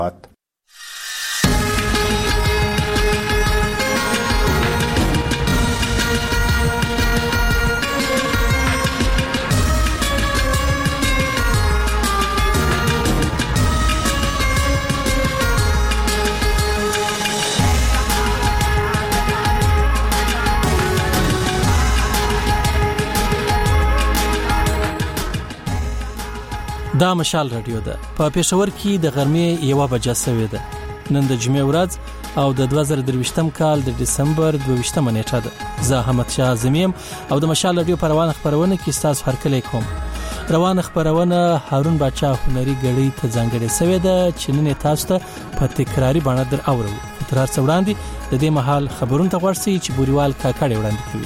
دا مشال رادیو ده په پېښور کې د غرمې 1 بجه سوي ده. نن د جمعې ورځ او د 2023م کال د ډسمبر 22 نیټه ده. زه احمد شاه زمیم او د مشال رادیو په روانه خبرونه کې تاسو هرکلی کوم. روانه خبرونه هارون باچا هنري غړي ته ځانګړې سوي ده چې نن تاسو ته په تکراری باندې در اورو. تر هر څه وړاندې د دې مهال خبرونه ته ورسي چې بوريوال کاکړې وړاندې کوي.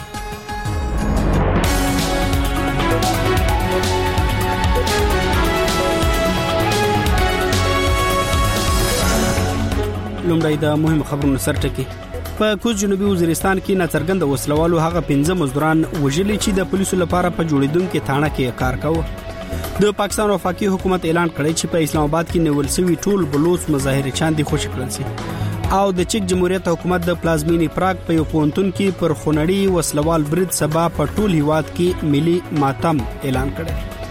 لومړی د مهم خبرونو سرټکی. په کوز جنوبي وزیرستان کې ناڅرګند وسلوالو هغه 15 مزدوران وژلي چې د پولیسو لپاره په جوړیدونکو تاڼه کې کار کاوه. د پاکستان وفاقي حکومت اعلان کړی چې په اسلام آباد کې نیول شوی ټول بلوچ مظاهره چاندي خوشی کړل شي. او د چک جمهوریت حکومت د پلازمینی پراګ په یو پونتون کې پر خونړی وسلوال برید سبا په ټول هیواد کې ملي ماتم اعلان کړی.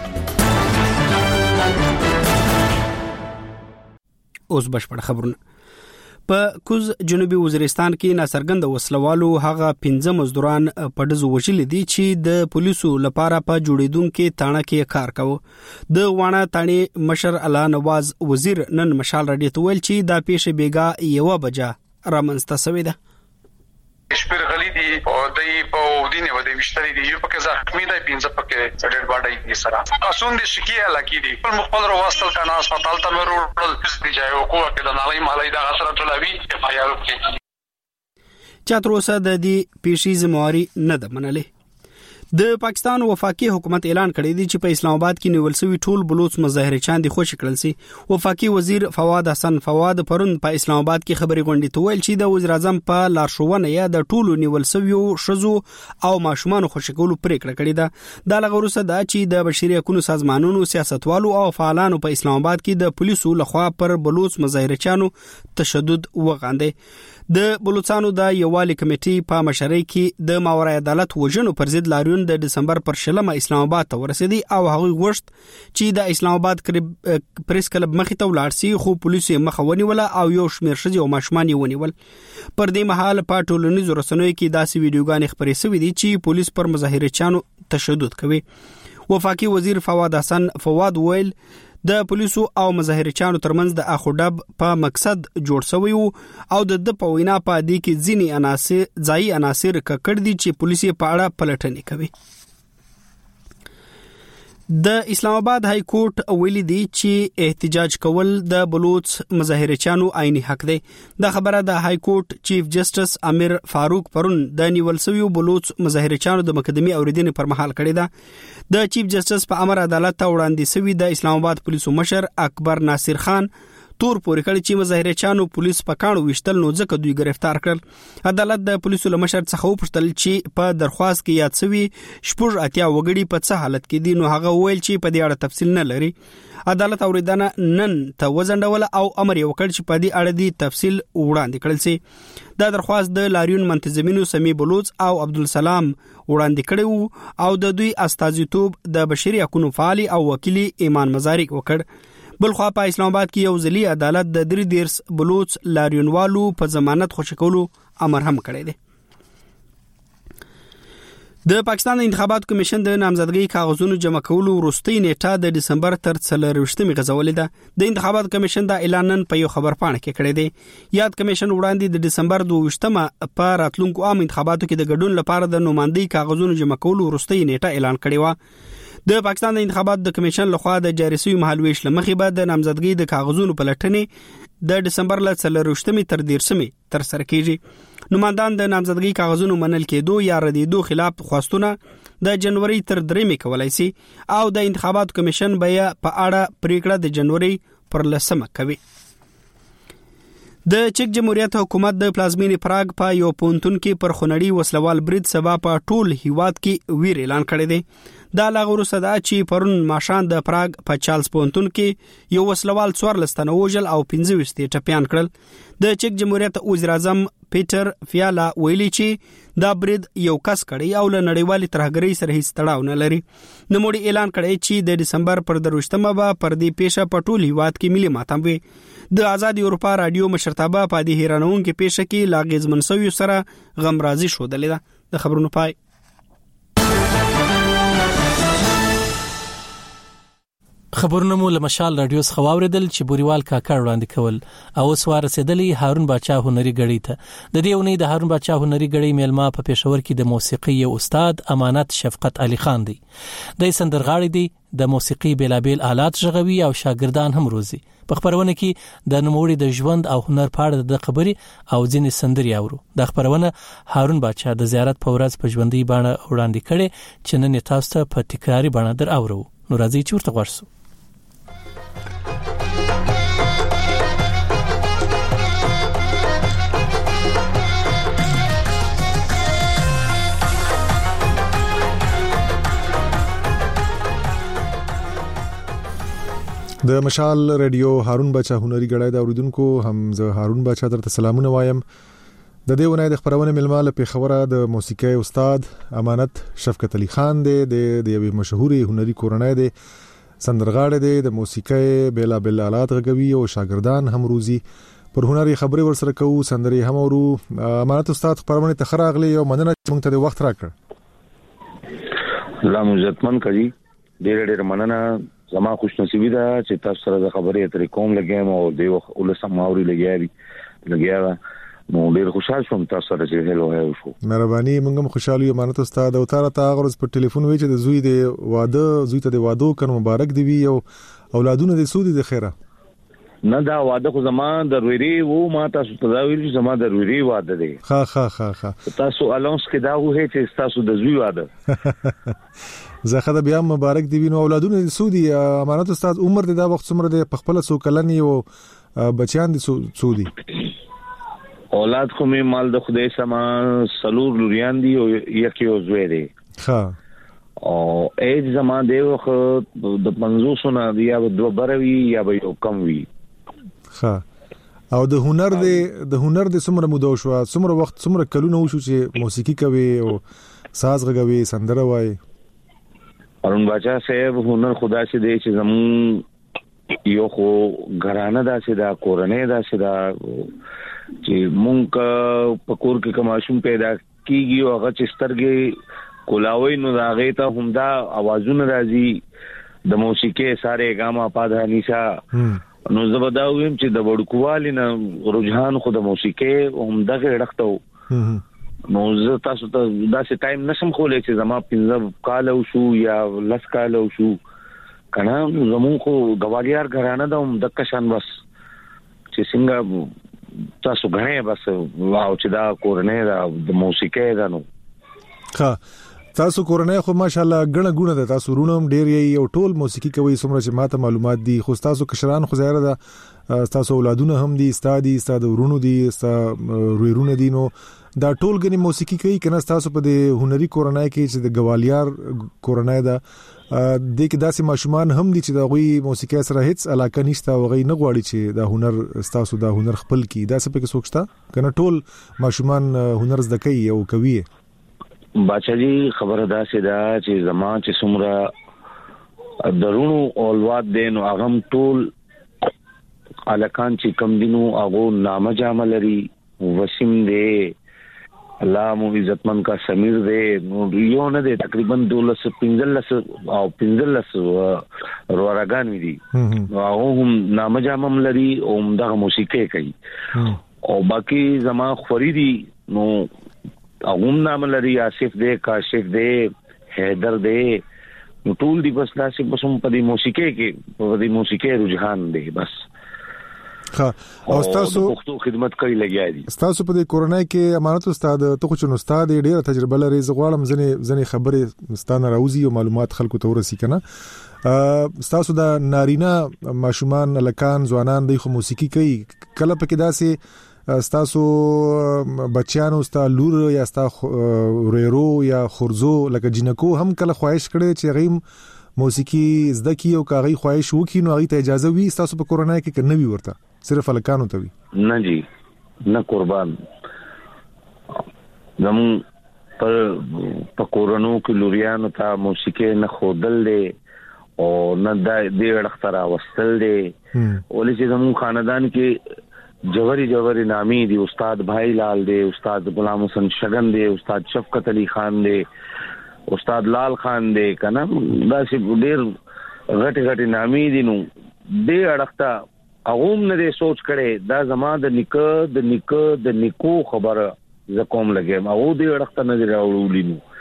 اوس بشپړ خبرونه. په کوز جنوبي وزیرستان کې ناڅرګند وسلوالو هغه 15 مزدوران په دزو وژلي دي چې د پولیسو لپاره په جوړیدونکو تاڼه کې کار کاوه. د وانه تاڼې مشر الله نواز وزیر نن مشال رادیو ته ویل چې دا پیښه بیګا 1 بجه رامنځته شوې ده. شپږ غلي دي او دای په ودینه ودی وشتري دي یو پکې زخمی دی 15 پکې ډېر باډای دي سره اسون دي شکی علاقې دي په مخبل وروستل کنه هسپتال ته ورول دي ځای او کوه کې د نالۍ مالای د غسر ټولوي افایار کې چاتروسه د دې پیشي زمواري نه ده منلې. د پاکستان وفاقي حکومت اعلان کړی دی چې په اسلام آباد کې نیول شوی ټول بلوچ مظاهره چاندي خوشی کړل شي. وفاقي وزیر فواد حسن فواد پرون په اسلام آباد کې خبري غونډې ته ویل چې د وزیر اعظم په لارښوونه یا د ټولو نیول شوی شزو او ماشومان خوشی کولو پریکړه کړې ده. دا لغوروسه دا چې د بشري حقوقو سازمانونو سیاستوالو او فعالانو په اسلام آباد کې د پولیسو لخوا پر بلوچ مظاهره چانو تشدد وغاندې. د بلوچستان د یووالي کمیټې په مشرۍ کې د ماورای عدالت وژنو پر ضد لاریون د دسمبر پر 16 اسلام آباد ته ورسېدي او هغه غوښت چې د اسلام آباد پریس کلب مخې ته ولاړ شي خو پولیسو مخه ونیوله او یو شمېر ښځې او ماشومان یې ونیول. پر دې مهال په ټولنیزو رسنیو کې داسې ویډیوګانې خپرې شوې دي چې پولیس پر مظاهره چانو تشدد کوي. وفاقي وزیر فواد حسن فواد ویل د پولیسو او مظاهره چانو ترمنځ د اخوډب په مقصد جوړ شوی او د په وینا په دې کې ځینی ځای عناصر ککړ دي چې پولیسي په اړه پلټنې کوي. د اسلام آباد های کورټ ویلي دی چې احتجاج کول د بلوچ مظاهره چانو عیني حق دی. دا خبره د های کورټ چیف جسټس امیر فاروق پرون د نیول شوی بلوچ مظاهره چانو د مقدمي اوریدنې پر مهال کړی ده. د چیف جسټس په امر عدالت ته وړاندې شوی د اسلام آباد پولیسو مشر اکبر ناصر خان تور پورې کړی چې مظاهره چانو پولیس په کانو وشتل نو ځکه دوی گرفتار کړل. عدالت د پولیسو لمشر څخه وپوښتل چې په درخواست کې یاد شوی شپږ اتیا وګړي په څه حالت کې دي نو هغه ویل چې په دې اړه تفصیل نه لري. عدالت اوریدنه نن ته وزندول او امر یې وکړ چې په دې اړه دی تفصیل وړاندې کړل شي. دا درخواست د لاریون منتظمینو سمی بلوچ او عبدالسلام وړاندې کړی او د دوی استازیتوب د بشري حقوقو فعال او وکیل ایمان مزارک وکړ. بلخوا په اسلام آباد کې یو ځلی عدالت د 3 بلوچ لاریونوالو په ضمانت خوشی کولو امر هم کړی دی. د پاکستان انتخاباتو کمیشن د نامزدګۍ کاغذونو جمع کولو وروستۍ نیټه د دسمبر تر 24مې غځولې ده. د انتخاباتو کمیشن دا اعلان نن په یو خبرپاڼه کې کړی دی. یاد کمیشن وړاندې د دسمبر 22مه په راتلونکو عام انتخاباتو کې د ګډون لپاره د نمائندګۍ کاغذونو جمع کولو وروستۍ نیټه اعلان کړی و. د پاکستان د انتخاباتو د کمیشن لخوا د جاری شوی مهالويش لمخې بعد د نامزدګۍ د کاغذونو پلټنې د دسمبر ل 24مې تر 13مې تر سره کیږي. نمائندان د نامزدګۍ کاغذونو منل کېدو یا ردیدو خلاف خواستونه د جنوري تر 3مې کولای شي او د انتخاباتو کمیشن بیا په اړه پریکړه د جنوري پر 10مه کوي. د چک جمهوریت حکومت د پلازمینی پراګ په یو پونتون کې پر خونړی وسلوال برید سبا په ټول هیواد کې ویر اعلان کړی دی. دا لغورو صدا چې پرون ماشان د پراګ په چارلز پونتون کې یو وسلوال 14 تنه وژل او 15 ټپيان کړل. د چک جمهوریت وزیر اعظم پیټر فیالا ویلي چې دا برید یو کس کړی او له نړیوالي ترهګرۍ سره هیڅ تړاو نه لري. نوموړي اعلان کړی چې د دسمبر پر 23مه به پر دې پیښه په ټول هیواد کې ملي ماتم وي. د آزاد اروپا رادیو مشرتابه په دې هیرانونکو پیښه کې لاغیز منسوي سره غمرازي شودلې ده. د خبرونو پای. خبرونه مو له مشال رادیو څخه واوریدل چې بوريوال کاکړ وړاندې کول او سوار رسیدلی هارون باچا هنري غړي ته. د دې ونې د هارون باچا هنري غړي میلمه په پېښور کې د موسیقي استاد امانت شفقت علي خان دی. د سندرغاړي دی د موسیقي بیلابیل آلات ژغوي او شاګردان هم روزي. په خبرونه کې د نوموړي د ژوند او هنر په اړه د خبري او ځینې سندري اورو. د خبرونه هارون باچا د زیارت په ورځ په ژوندۍ باندې وړاندې کړي چې نن تاسو ته په تکراری باندې در اورو. نو راځي چې ورته ورسو. د مشال رادیو هارون باچا هنري غړای د اوریدونکو هم زه هارون باچا درته سلامونه وایم. د دې ونې د خبرونه ملما له پیښوره د موسیقي استاد امانت شفقت علي خان دی. د یو مشهوري هنري کورنۍ دی، سندرغاړی دی، د موسیقي بیلابیل آلات غږوي او شاګردان هم روزي. پر هنري خبرې ورسره کوو، سندري هم اورو. امانت استاد خبرونه ته خراغلی او مننه چې موږ ته وخت راکړ. الله عزتمن کړي. ډېر مننه. زما خوش نصیبی ده چې تاسو سره د خبرې اترې کوم لګیم او د ولسم ماوري لګیا نو ډېر خوشاله شوم تاسو سره چې هلو هاو شو. مهرباني. موږ هم خوشاله یو امانت استاد او تاسو غوړس په ټلیفون وی چې د زوی ته د واده کنه مبارک دی وی او اولادونه د سودی د خیره. نه دا واده خو زما د ویری وو، ما تاسو ته دا ویل چې زما د ویری واده دی. ها تاسو الانس کې دا وه چې تاسو د زوی واده زخه د بیا مبارک دی وینو اولادونه سودی. امانت استاد عمر د دا وخت څومره د خپل سو کلنی او بچیان د سودی؟ اولاد خو می مال د خدای سما سلور لوریان دی او یکی او زوی دی. ها او ایج زما دی وخت د 500 نه یا د بروي یا به یو کم وی. ها او د هنر د څومره مودو شو، څومره وخت، څومره کلونه وشو چې موسیقي کوي او ساز غږوي، سندره وای؟ هارون باچا صاحب هنر خدا سے دی چې زمون یو خو غرانه دا سي دا کورنۍ دا سي دا چې مونږ په کور کې کماشوم پیدا کیږي او هغه چې سترګې کولاوي نو دا غي ته همدا आवाजونه راځي د موسیقي ساره ګاما پادانیسا نو زبدا ویم چې د وړکوالي نه رجحان خو د موسیقي همدغه ډختو. نو زه تاسو ته داسې ټایم نشم خولای چې زما 15 کال او شو یا 10 کال او شو کنه زمون خو غواړیار غرانه د دکشان بس چې څنګه تاسو غنه بس واو چې دا کورنۍ د موسیقي دا نو. ها تاسو کورنۍ خو ماشاءالله غنه غونه ده، تاسو رونم ډیر یې او ټول موسیقي کوي څومره چې ماته معلومات دي. خو تاسو کشران خو ظاهر ده تاسو اولادونه هم دي، استاد ورونو دي، رویرونه دي، نو دا ټول غني موسیقي کوي کنه تاسو په د هنري کورنۍ کې چې د غوالیار کورنۍ ده د کې داسې ماشومان هم دي چې د غوي موسیقي سره هیڅ علاقه نشته او غي نه غواړي چې د هنر تاسو د هنر خپل کی دا څه په کې سوچتا کنه ټول ماشومان هنر زده کوي او کوي؟ باچا جی خبره دا سي دا چې زما چې څومره درونو اولواد دین او هغه ټول الکان چې کم دینو هغه نامه جامه لري. وسیم دی، الله مو عزتمن کا سمیر دی، نو یو نه دی تقریبا 12-15 او 15 روراګان دي. نو هم نامه جامم لري او دغه موسیقي کوي او باقی زما خوريدي نو هم نام لري، آصف دی، کاشف دی، حیدر دی، نو ټول دی بس داسې بس هم په دې موسیقي کې په دې موسیقي رجحان دی بس. ها او تاسو پښتو خدمت کوي لګیا دي. تاسو په دې کورنۍ کې امانت استاد ته خو چنو استاد ډیره تجربه لري، زغوالم ځنې خبرې ستانه راوځي او معلومات خلکو ته ورسي کنه. تاسو د نارینه ماشومان لکان ځوانان د موسیقي کوي، کله پکې داسې ستاسو بچیانو ستا لور یا ستا وريرو یا خورزو لکه جنکو هم کله خواهش کړي چې غیم موسیقي زده کی او کاغي خواهش وکي نو هغه ته اجازه وي تاسو په کورونای کې کنه وی ورته صرف الکانو ته وي نه جی نه قربان زمون په کورونو کې لوريانو ته موسیقي نه خودل دي او نه د دې اړختره وستل دي ولې چې زمون خاندان کې جوهری نامي دي استاد بھائی لال دي استاد غلام حسن شگن دي استاد شفقت علي خان دي استاد لال خان دې کنه دا چې ډېر غټي نامي دي نو دې اړخته اغوم نه سوچ کړي دا زما د نیکو خبره ز کوم لګم او دې اړخته نه راوړولې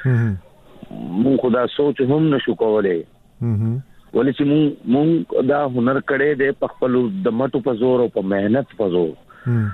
نو مو خدا سوچ هم نشو کولای ولې چې مو دا هنر کړي دې په خپل د مټو په زور او په مهنت په زور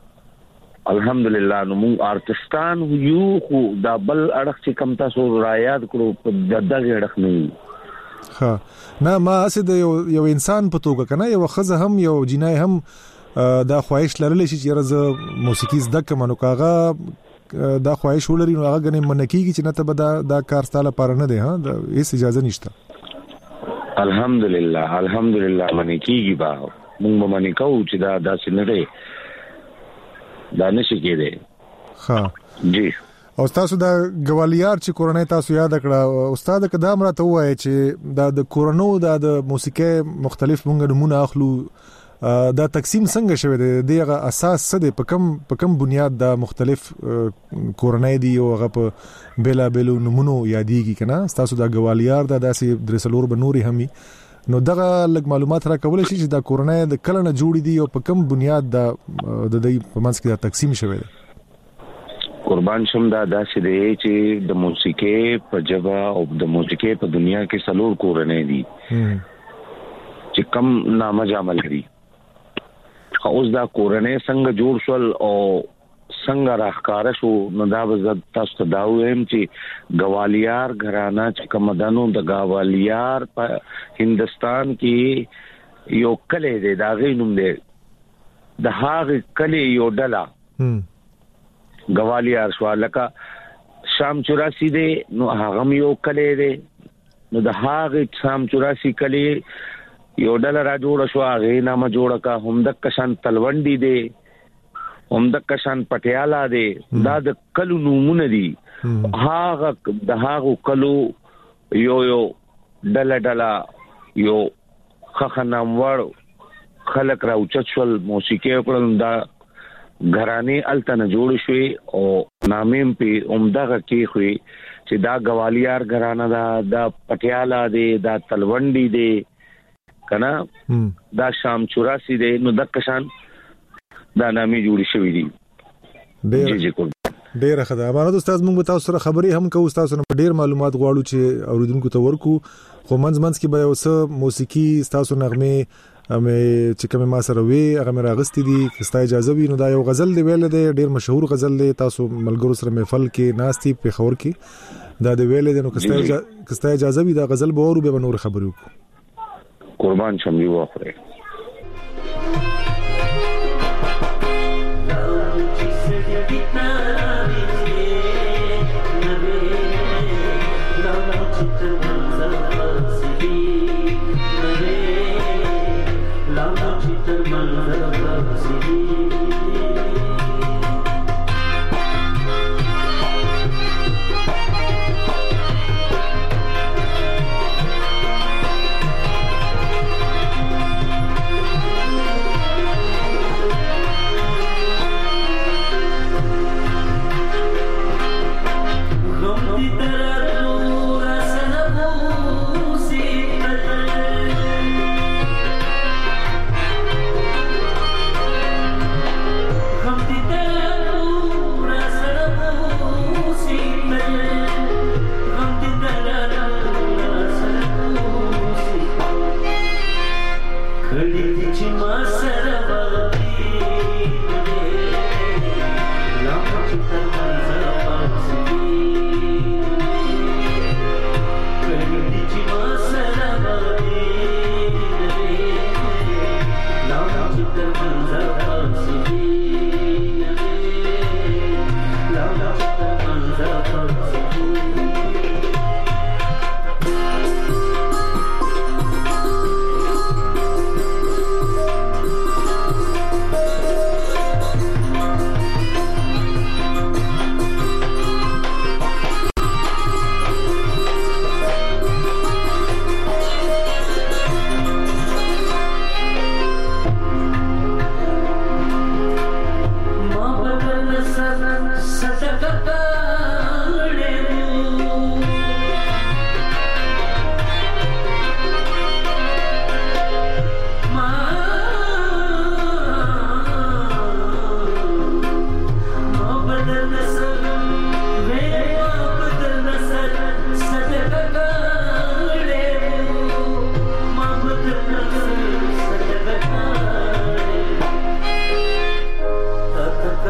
الحمدلله نو موږ آرټستان یو خو دا بل اړخ چې کم تاسو را یاد کړو په دغه اړخ نه ها نه ما اسد یو انسان په توګه کنه یو خزه هم یو جنای هم دا خواهش لرلی چې رز موسیقي زده کوم نو کاغه دا خواهش ولري نو هغه غنې منکیږي چې نه ته دا کار ستاله پر نه دی ها دا هیڅ اجازه نشته الحمدلله منکیږي با موږ منکو چې دا داسې نه دی دا نشي کېده ها جی او تاسو دا ګوالیار چې کورنۍ تاسو یاد کړه استاد قدام راته وایي چې دا د کورونو د موسیقي مختلف مونږ نمونه اخلو دا تقسیم څنګه شوی دی دغه اساس څه دی په کوم بنیاد دا مختلف کورنۍ دی او هغه په بلا بلو نمونه یادېږي کنه تاسو دا ګوالیار دا داسې درسلور بنوري همي نو دغه لږ معلومات را کول شي چې دا کورنۍ د کله نه جوړې دي او په کوم بنیاد دا د دې په منځ کې دا تقسیم شوی دی قربان شم دا داسې دی چې د موسیقي په جبا او د موسیقي په دنیا کې سلور کورنۍ دي چې کم نامه جامل لري اوس دا کورنۍ څنګه جوړ شول او څنګه راخکار شو نو دا وزد تاسو ته دا وایم چې ګوالیار غرانا چې کومدانو د ګوالیار په هندستان کې یو کله دی دا غینوم دی د هغه کله یو ډلا ګوالیار شو لکه شام 84 دی نو هغه یو کله دی نو د هغه شام 84 کله یو ډلا را جوړ شو هغه نامه جوړه کا هم د کشان تلوندی دی هم د کشان پټیالا دی دا د کلو نمونه دي هغه کلو یو ډلا یو خخنامور خلق را اوچت شول موسیقي کړل دا غرانه التنه جوړ شوي او نامیم په عمدغه کې خوي چې دا ګوالیار غرانه دا پټیالا دی دا تلوندی دی کنه دا شام 84 دی نو د کشان دا نامې جوړې شوې دي ډېر ښه ده امانت استاد موږ تاسو سره خبرې هم کوو تاسو نه ډېر معلومات غواړو چې اوریدونکو ته ورکو خو منځ کې به اوس موسیقي تاسو نغمه چې کوم ما سره وی هغه مې راغستې دي کستا اجازه وي نو دا یو غزل دی ویل دی ډېر مشهور غزل دی تاسو ملګرو سره محفل کې ناشتي په خبر کې دا دی ویل دی نو کستا اجازه وي دا غزل به ورو به نور خبرې وکړو قربان شم یو اخره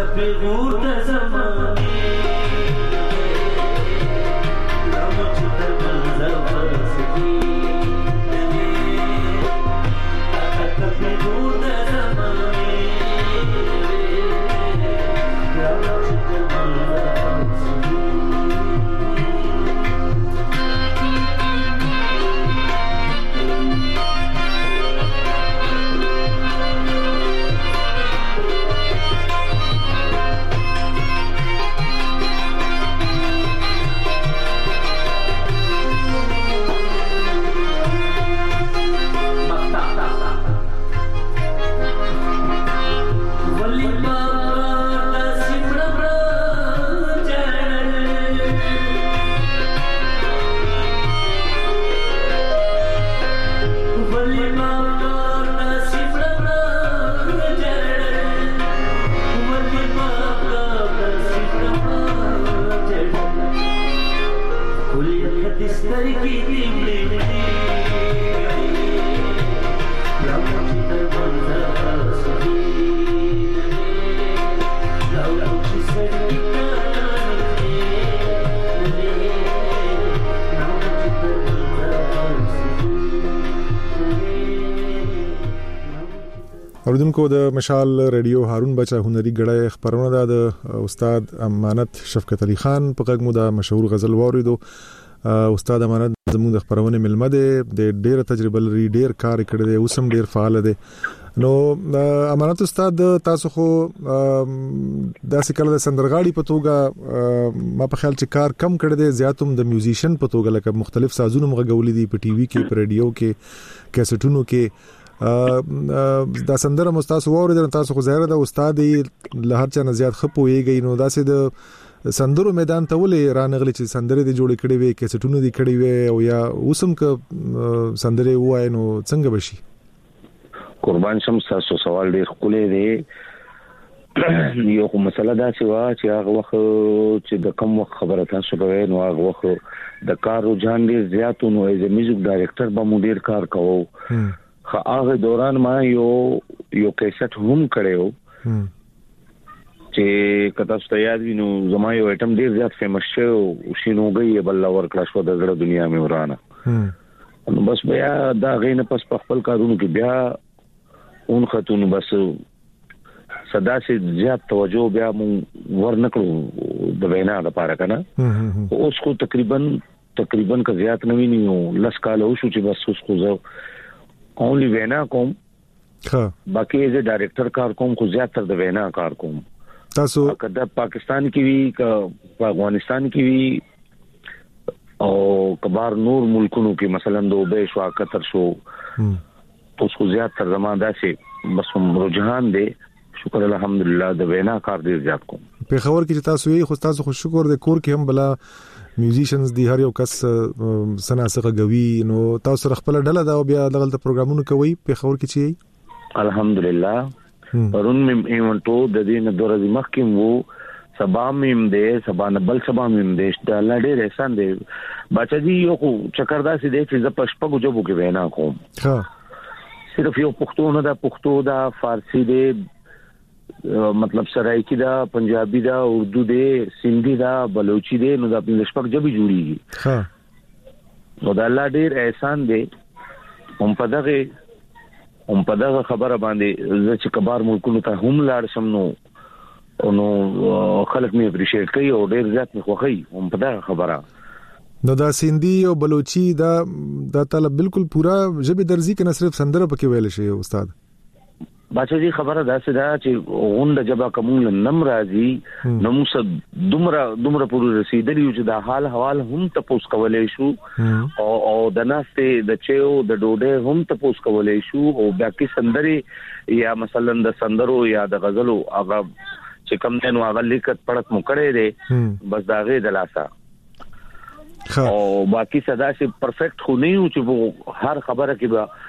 اوردونکو د مشال رادیو هارون بچا هنري غړای خبرونه د استاد امانت شفقت علي خان په غږ د مشهور غزل واوریدو. استاد امانت زموږ د خبرونه ملمه ده د ډیره تجربه لري، ډیر کار کړی دی، اوسم ډیر فعال دی. نو امانت استاد تاسو خو داسې کله د سندرغاړي په توګه ما په خیال چې کار کم کړی دی، زیاتوم د میوزیشن په توګه لکه مختلف سازونه مغولې دي په ټي وي کې، په رادیو کې، کیسټونو کې. دا سندره مستاسو اوریدل تاسو خو ظاهر د استاد له هر چا نه زیات خپويږي. نو داسې د سندرو میدان ته ولې رانغلی چې سندره دي جوړ کړي وي، کیسټونه دي کړي وي، او یا اوسم ک سندره وای نو څنګه بشي؟ قربان شم، تاسو سوال ډیر خولې دی. یو کوم مسله دا چې هغه وخت چې د کوم وخت خبره تاسو کوي، نو هغه وخت د کار رجحان ډیر زیات نو ایز میوزیک ډایریکټر به مو ډیر کار کوو. هغه دوران ما یو کیسټ هم کړو چې کته ستیاد وینو زما یو ایټم ډیر زیات فیمس شو او شینوګي بل اور کړه شو د زړه دنیا مې ورانه. نو بس بیا دا غینه پس په خپل کارونو کې بیا اون خاتون بس صدا سي زیات توجه بیا مون ورنکړو د وینا لپاره کنه. اوس خو تقریبا که زیات نه ویني لس کال او شو چې بس اوس خو زه اونلی وینا کوم، باقی ایز ډایریکټر کار کوم، خو زیاتره د وینا کار کوم. تاسو کله پاکستان کې وی که افغانستان کې وی او کبار نور ملکونو کې مثلا دوبه شو، قطر شو، اوس خو زیاتره زموږ داسې بس رجحان دی شکر الحمدلله د وینا کار ډیر زیات کوم. په خبر کې چې تاسو یې خو تاسو خو شکر د کور کې هم بلا میوزیشنز دی، هر یو کس سناسغه غوي. نو تاسو خپل ډله دا بیا دغه پروګرامونه کوي په خبر کې چی؟ الحمدلله پرون مې ایونټو د دې نه دورې مخکې وو، سبا مې دې سبا نه بل سبا مې دې د الله ډېر احسان دی. بچا دی یو چکر دا سي دې چې ز پښپغو جوبو کې وینا کوم. صرف یو پښتو نه دا پښتو دا فارسی دې مطلب سرایکی دا، پنجابی دا، اردو دې، سندھی دا، بلوچی دې، نو دا په شپږ ژبې جوړیږي. نو دا الله ډیر احسان دی. هم په دغه خبره باندې زه چې کبار ملکونو ته هم لاړ شم نو خلک مې اپریشیټ کوي او ډیر زیات مې خوښي هم په دغه خبره. نو دا سندھی او بلوچی دا طلب بالکل پورا ژبې درځي کنه صرف سندره پکې ویل شي استاد؟ باچا جی خبره داسې ده چې غونډه جبا کومل نم راځي نو موږ دومره پورې رسیدلی چې د حال حوال هم تاسو کولای شو او د ناسته د چيو د ډوډۍ هم تاسو کولای شو او باقي سندري یا مثلا د سندرو یا د غزلو هغه چې کوم دنو هغه لیکت پړت مو کړی دی بس داغه د لاسه او باقي صدا سي پرفیکټ خو نه یو چې هر خبره کې به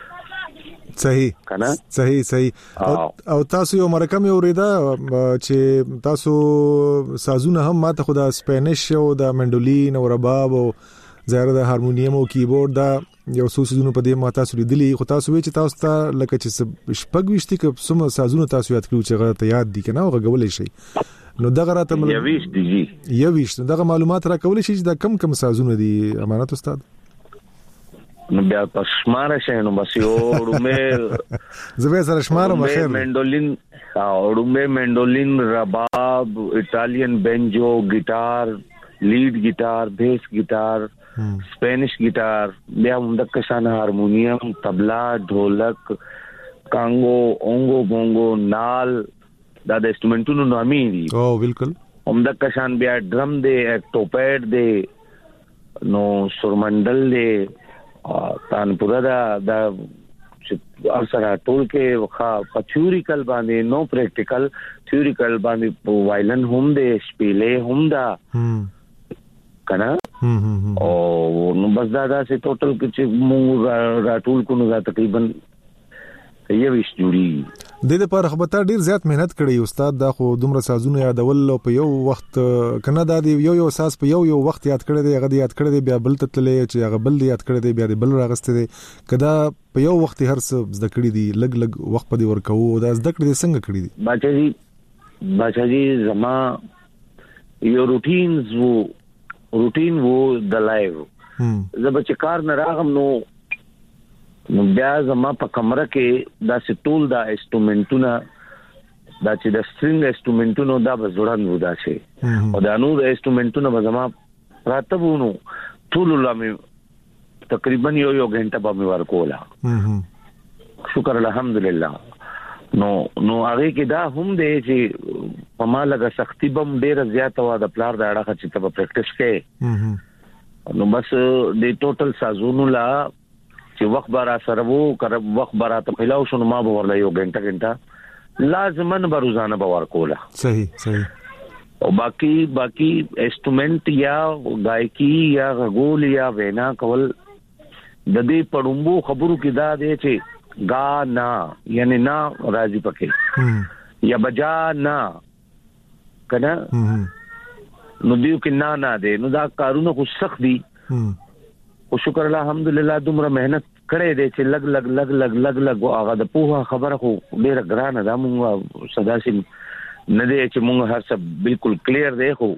صحیح او تاسو یو مرکه مې اوریدا چې تاسو سازونه هم ماته خو د سپینش او د منډولین او رباب او زیاره د هارمونیم او کیبورډ دا یو څو سيزونه په دې ما تاسو لیدلی خو تاسو وی چې تاسو ته لکه چې شپږويشتي کې سم سازونه تاسو یاد کړو چې غته یاد دي کنه او غولې شي نو دغه راته یويش دي یويش دغه معلومات را کولې شي چې دا کم سازونه دي امانت استاد نو بیا پښماره شې نو بس یو وړمه زبې سره شماره مخیر مندولین رباب ایتالین بنجو ګیټار لیډ ګیټار بیس ګیټار سپینش ګیټار بیا هم د کشان هارمونیم طبلا ढोलक کانګو اونګو بونګو نال دا د انسټرومنټونو نامي دي او بالکل هم د کشان بیا ډرم دی اکټوپیډ دی نو سورمندل دی تانپورا دا اکثر ټول کې خا پچوریکل باندې نو پریکټیکل تھیوریکل باندې وایلن هم دی شپېلې هم دا کنه او نو بس دا سه ټوټل کې مو راټول کو نو تقریبا یويش جوړي د دې لپاره خبرتا ډیر زیات مهنت کړی استاد دا خو دومره سازونه یادول په یو وخت کنه دا دی یو ساز په یو وخت یاد کړی دی هغه یاد کړی دی بیا بل تتلې چې هغه بل یاد کړی دی بیا بل راغسته دی کدا په یو وخت هر څه زده کړی دی لګ وخت په دی ورکو دا زده کړی دی څنګه کړی دی باچاجي زما یو روټین وو د لایو زب چې کار نه راغم نو بیا زما په کمره کې دا سټول دا انسټرومنټونه دا چې د سټرینګ انسټرومنټونو دا بزړن ودا شي او دا نو د انسټرومنټونو به زما راتبونو ټول لامي تقریبا یو غنټه به مې ورکولا شکر الحمدلله نو هغه کې دا هم دی چې په ما لګه سختي بم ډیر زیات وا د پلار د اړه چې ته پریکټیس کې نو بس د ټوټل سازونو لا چې وخت بارا سره وو کړه وخت بارا ته پهلاو شنو ما به ورلا یو غنټه لازمن به روزانه به ورکولا صحیح او باقی انسټرومنټ یا گایکی یا غول یا وینا کول د دې پړومبو خبرو کې دا دی چې گانا یعنی نا راضی پکې یا بجا نا کنه نو دیو کې نا دے نو دا کارونه خو سخت دي او شکر الحمدلله دومره مهنت کړې دي چې لګ هغه د پوهه خبره خو ډیره ګرانه ده مونږ صدا سي نه دي چې مونږ هر څه بالکل کلیر دی خو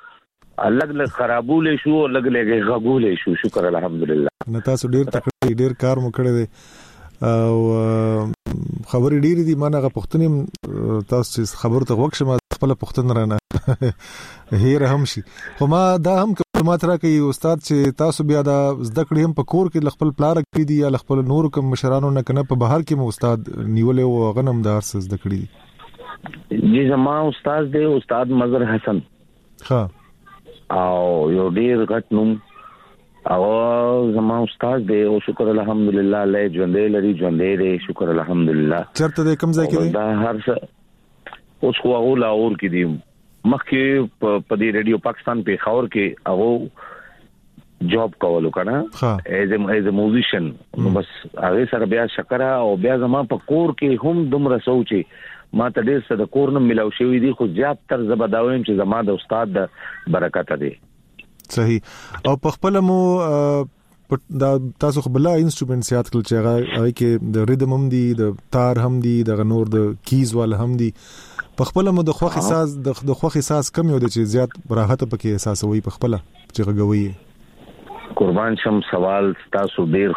لګ خرابولې شو لګ غغولې شو شکر الحمدلله نو تاسو ډیر کار مو کړی دی او خبرې ډېرې دي مانه پښتنې تاسو خبرو ته وښه ما خپل پښتون رانه هیر هم شي خو ما دا هم معلومات راکې استاد چې تاسو بیا دا زده کړې هم په کور کې خپل پلار کړی دي یا خپل نور کوم مشرانو نه کنه په بهر کې مو استاد نیولې او غنم دار څه زده کړی دي جی زما استاد دی استاد مظهر حسن ها او یو ډیر غټ نوم او زما استاد دی او شکر الحمدلله له ژوندې لري شکر الحمدلله چرته د کوم ځای کې دی دا هر څه اوس خو هغه لاور کې دی مخکې په دې ریډیو پاکستان په خاور کې هغه جاب کولو کنه ایز ا میوزیشن نو بس هغه سره بیا شکر او بیا زما په کور کې هم دومره سوچي ما ته ډیر څه د کور نه ملاو شوی دی خو زیات تر زبداویم چې زما د استاد د برکت دی صحیح او په خپل مو دا تاسو خپل انسټرومنټ یاد کړل چې هغه کې د ریدم هم دي د تار هم دي د نور د کیز ول هم دي په خپل مو د خوخي ساز د خوخي ساز کم یو د چې زیات راحت پکې احساسوي په خپل چې غوي قربان شم سوال تاسو ډیر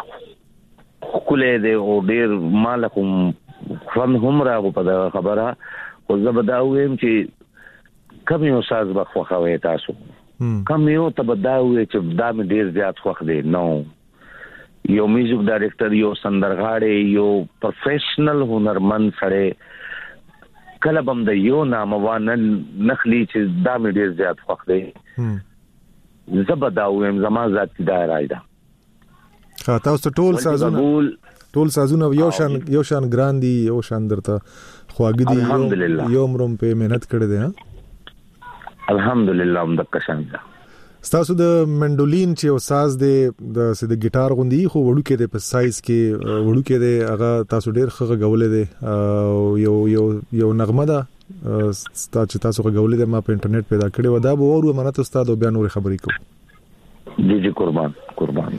خلې دی او ډیر مالکم فن هم راغو په خبره او زبداویم چې کم یو ساز بخوخوي تاسو کم یو تبداوي چې دا مې ډیر زیات خوخ دی نو یو میوزیک ډایرکټر یو سندرغاړی یو پروفیشنل هنرمند سره کله بم د یو ناموان نخلی چې دا مې ډیر زیات خوخ دی زبداویم زما ذاتی دا راځي دا تاسو ټول سازونه یو شان ګراندي یو شان درته خواګدي یو مروم په مهنت کړی دی الحمدلله هم د کشان دا تاسو د منډولین چې او ساز دی د ګیټار غوندي خو وړو کې د په سایز کې وړو کې دی هغه تاسو ډیر ښه غولې دی او یو نغمه ده تاسو غولې دی ما په انټرنیټ پیدا کړې و دا به ورو امانت استاد او بیا نور خبرې کوم जी قربان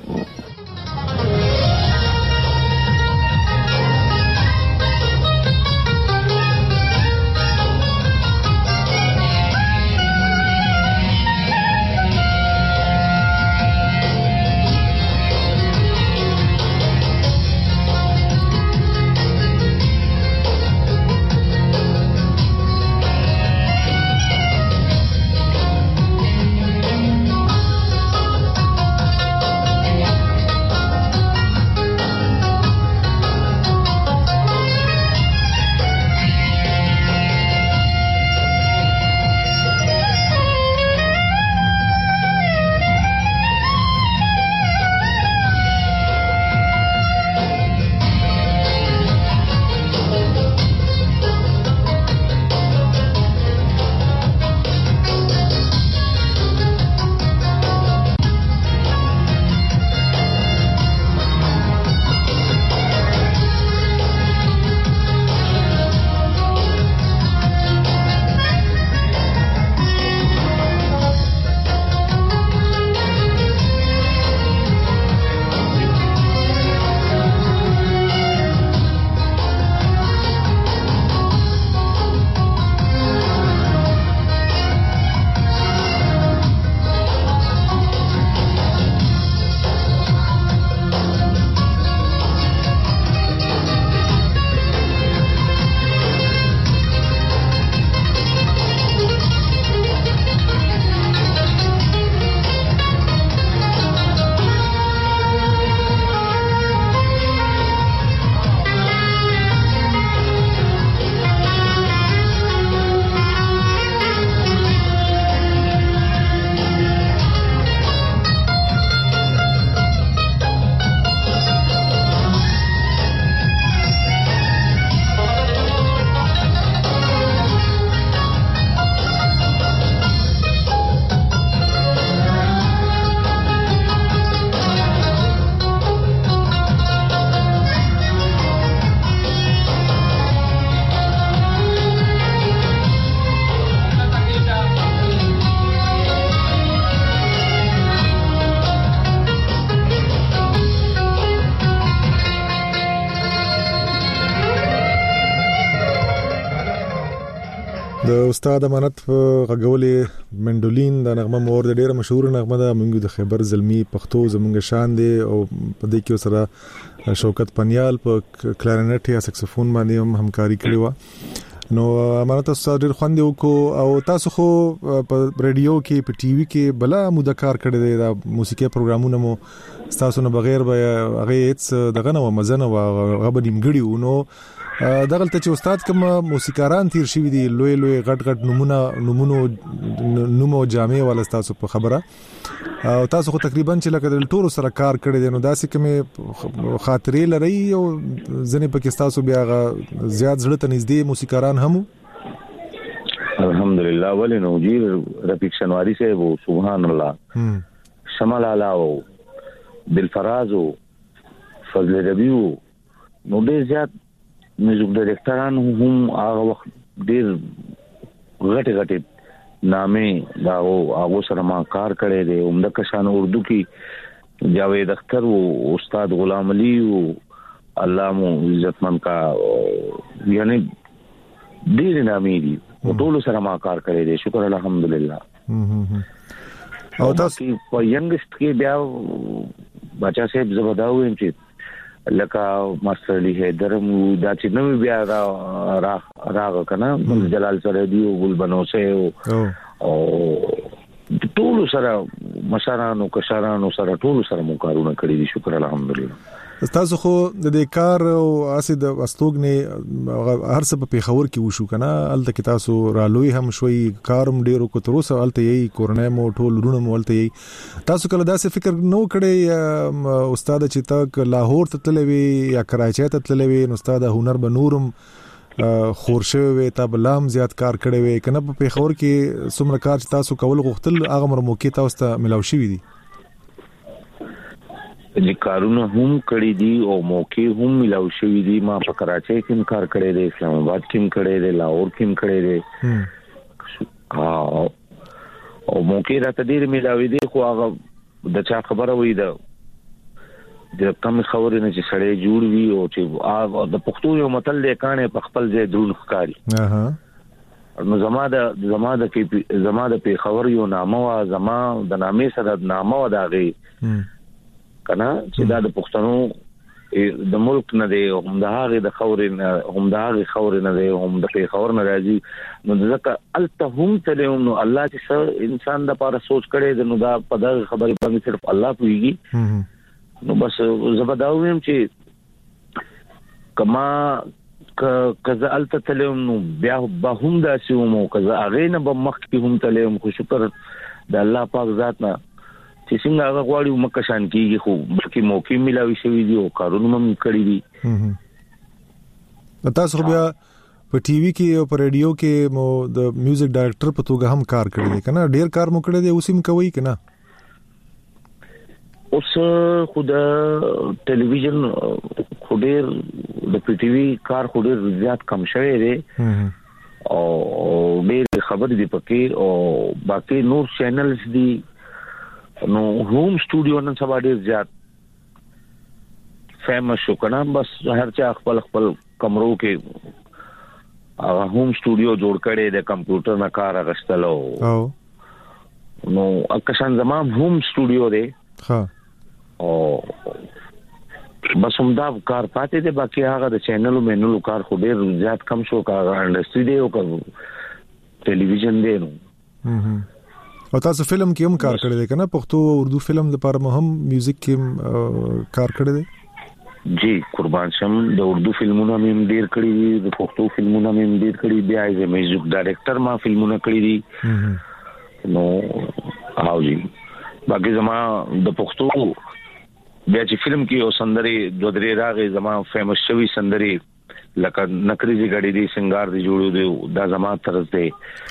د استاد امانت غږولې منډولین د نغمه مور د ډیره مشهور نغمه ده موږ د خیبر زلمی پښتو زمونږ شان دي او په دې کې سره شوکت پنیال په کلارینټ یا سکسفون باندې هم همکاري کړې و نو امانت استاد ډیر خوند وکړو او تاسو خو په رادیو کې په ټي وي کې بلا مدکار کړی دی د موسیقي پروګرامونو مو تاسو نه بغیر به هغه هیڅ دغه نه مزنه و غو نیمګړی نو دغلته چې استاد کوم موسیقاران تیر شوی دي لوی غټ نومو جامع ول تاسو په خبره او تاسو خو تقریبا چې لکه د ټولو سره کار کړی دی نو داسې کوم خاطرې لري او ځنې پکې تاسو بیا زیات زړه ته نږدې موسیقاران هم الحمدلله ولنو جی رفیق شنواری سے وہ سبحان الله شمال علا او دلفراز او فضل ربی او نو ډیر زیات میوزیک ډایرکټران هم هغه وخت ډیر غټ نامې دا او سره ما کار کړی دی عمده کشان اردو کې جاوید اختر او استاد غلام علی او علامه عزتمن کا یعنی ډیر نامې دي ټول سره ما کار کړی دی شکر الحمدلله او تاسو په ینګست کې بیا بچا صاحب زبرداو هم چې لکه ماستر علی حیدر دا چې نو بیا راغ کنه جلال سره دی او ګل بنوسه او ټول سره مشرانو کشرانو سره ټول سره مو کارونه کړی دي شکر الحمدلله تاسو خو د دې کار او اسید واستوګنه هر څه په پیښور کې وشو کنه الته کې تاسو رالوي هم شوي کارم ډیرو کو تر اوسه الته یې کورنۍ مو ټول رونه مولته یې تاسو کله داسې فکر نو کړی استاد چې تک لاهور ته تلوي یا کراچۍ ته تلوي نو استاد هنر به نورم خورشه وي تاب لام زیات کار کړی وي کنه په پیښور کې څومره کار چې تاسو کول غوښتل هغه مر موقع تاسو ته ملاوي شوی دي چې کارونه هم کړی دي او موقع هم ملاوي شوی دي ما په کراچۍ کې کار کړی دی اسلام آباد کې کړی دی لاهور کې کړی دی او موقع راته ډیر ملاوي دي خو هغه د چا خبره وي د کم خبرې نه چې سړی جوړ وي او چې د پښتو یو متل دی کانه په خپل ځای درون ښکاری. نو زما د پیښور یو نامه وا، زما د نامې سره نامه وا داغي کنه چې دا د پښتنو د ملک نه دی، هم د هغه د خورې نه، هم د هغه خورې نه دی، هم د پیښور نه راځي. نو ځکه التهم تلهم نو الله چې انسان د پاره سوچ کړي نو دا په دغه خبرې باندې صرف الله پويږي. نو بس زبداویم چې کما کزه الته تلهم نو بیا به هم داسې ومو، کزه هغه نه به مخ کې هم تلهم. خو شکر د الله پاک ذات نه چې څنګه هغه غواړي مکه شان کیږي، خو بلکې موقع ملاوي شوی دی او کارونه هم کړی دي. تاسو بیا په ټي وي کې او په رادیو کې مو د میوزیک ډایرکټر په توګه هم کار کړی دی کنه؟ ډیر کار مو کړی دی، اوس هم کوي کنه؟ اوس خو د ټلویزیون خو ډیر د پی ټي وي کار خو ډیر زیات کم شوی دی او ډیر خبرې دی پکې، او باقي نور چینلز دي. نو هوم سټوډیو نن سبا ډیر زیات فیمس شو کنه، بس هر چا خپل کمرو کې هوم سټوډیو جوړ کړي د کمپیوټر نه کار غشتلو. نو اکشان زما هوم سټوډیو دی او بس هم دا کار پاتې دی، باقي هغه د چینلو مینلو کار خو ډیر زیات کم شو. کار انډستری دی او ټلویزیون دی. نو او تاسو فلم کې هم کار کړی دی کنه؟ پښتو او اردو فلم لپاره هم میوزیک کې کار کړی دی؟ جی قربان شم، د اردو فلمونو هم ډیر کړی دي، د پښتو فلمونو هم ډیر کړی دي، ایز میوزیک ډایرکټر ما فلمونه کړی دي. نو هاو جی باقي زما د پښتو بیا چې فلم کې او سندري دوه درې راغې زما فیمس شوی سندري لکه نکریزي غړي دي، سنگار دي جوړو دي، دا زما طرز دی.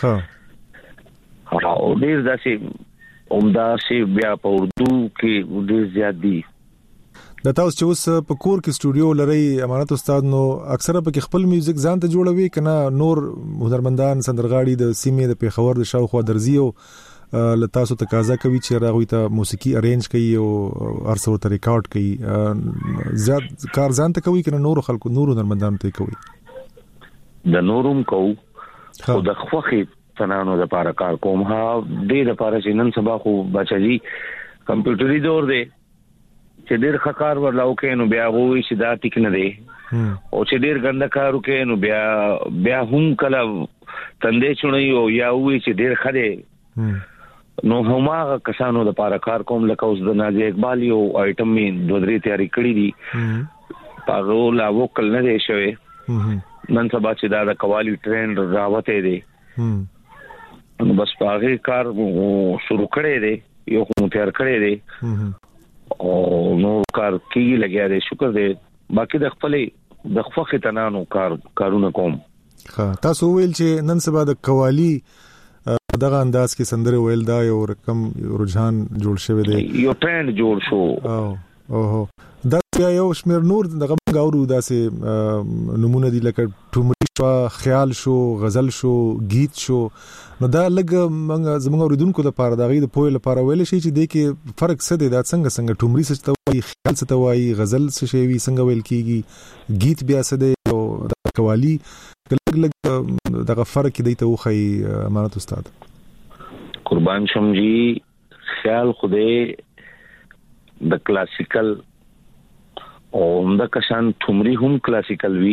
او ډیر داسې عمدہ شی بیا په اردو کې ډیر زیات دي. د تاسو چې اوس په کور کې سټوډیو لري امانت استاد، نو اکثره په خپل میوزیک ځان ته جوړوي کنه؟ نور هنرمندان سندرغاړي د سیمې د پیښور د شاوخوا درځي او له تاسو تقاضا کوي چې راغوي ته موسیقي ارینج کوي او ارسو ته ریکارډ کوي؟ زیات کار ځان ته کوي کنه نور خلکو نور هنرمندان ته کوي؟ د نورم کو خو د خوخي فنانو د لپاره کار کوم. ها دې د لپاره چې نن سبا خو بچي کمپیوټري دور دی چې ډېر خکار ورلاو کې نو بیا وې چې دا ټیک نه دی، او چې ډېر ګنده کارو کې نو بیا هم کله تندې چونی او یا وې چې ډېر خره نو هما کسانو د لپاره کار کوم. لکه اوس د نازي اقبال یو آیټم می دوه درې تیاری کړی دي، پاغو لا وکل نه دی شوی. نن سبا چې دا د قوالی ټرند راوته دی، نو بس پاغه کار شروع کړی دی، یو کوم تیار کړی دی او نو کار کیږي لګیا دی. شکر دی باقي د خپل د خوخه تنانو کارونه کوم. تاسو ویل چې نن سبا د قوالی دغه انداز کې سندره ویل دا یو رقم رجحان جوړ شوی دی، یو ټرند جوړ شو. او دا یو شمیر نور دغه غاورو داسې نمونه دي لکه ټومري شو، خیال شو، غزل شو، گیت شو. نو دا لګ زموږ اوریدونکو لپاره د غي د پوهه لپاره ویل شي چې د کې فرق څه دی، دا څنګه ټومري څه ته وایي، خیال څه ته وایي، غزل څه شی وي، څنګه ویل کیږي، گیت بیا څه دی، او د قوالی لګ دغه فرق دی ته وخی امانت استاد؟ قربان شم جی، خیال خوده د کلاسیکل او د کشان ټومري هم کلاسیکل وی.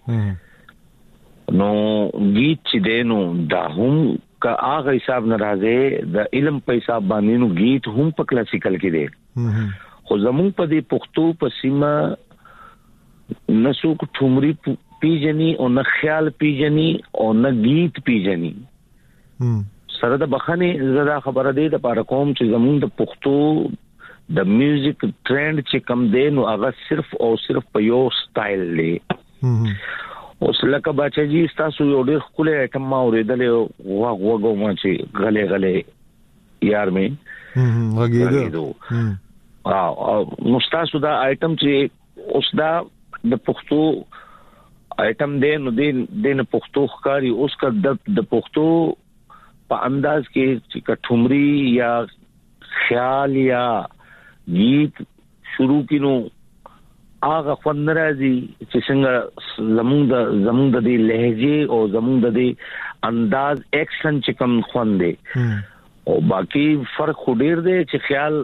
نو گیت چې دینو دا هم کا هغه حساب ناراضه د علم په حساب باندې نو گیت هم په کلاسیکل کې دی. خو زمون په دې پښتو په سیمه نسو ټومري پیجنی او نه خیال پیجنی او نه گیت پیجنی. سره د بخنه زړه خبره دی د پاره کوم چې زمون د پښتو د میوزیک ټرند چې کم دی نو هغه صرف او صرف په یو سټایل دی. اوس لکه بچی تاسو یو ډېر خپل ایټم ما اوریدلې وغوغو ما چې غلې یار مې غږیدو نو تاسو دا ایټم چې اوس دا د پښتو ایټم دی نو د پښتو ښکاری اوس کا د پښتو په انداز کې چې کټومري یا خیال یا गीत شروع کینو هغه خوند راځي چې څنګه زمونږ د لهجه او زمونږ د انداز اکشن چې کوم خوند دی او باقی فرق خډیر دی چې خیال